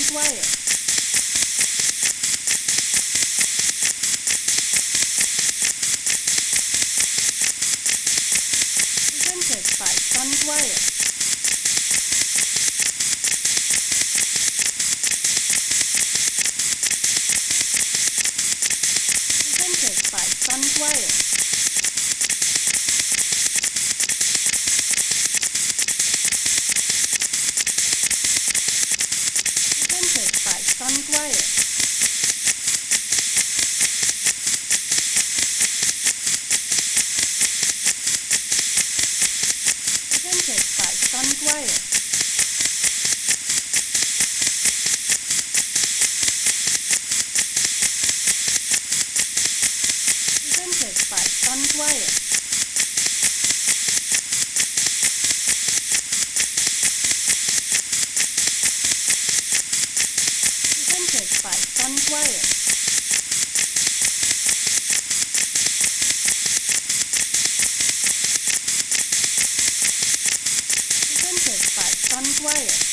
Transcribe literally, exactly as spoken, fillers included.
Dwyer. Presented by Sun Dwyer. Presented by Sun Dwyer. Presented by Sun Dwyer. Presented by Sun Dwyer. Presented by Sun Dwyer. Presented by Sun Dwyer. Presented by Sun Dwyer.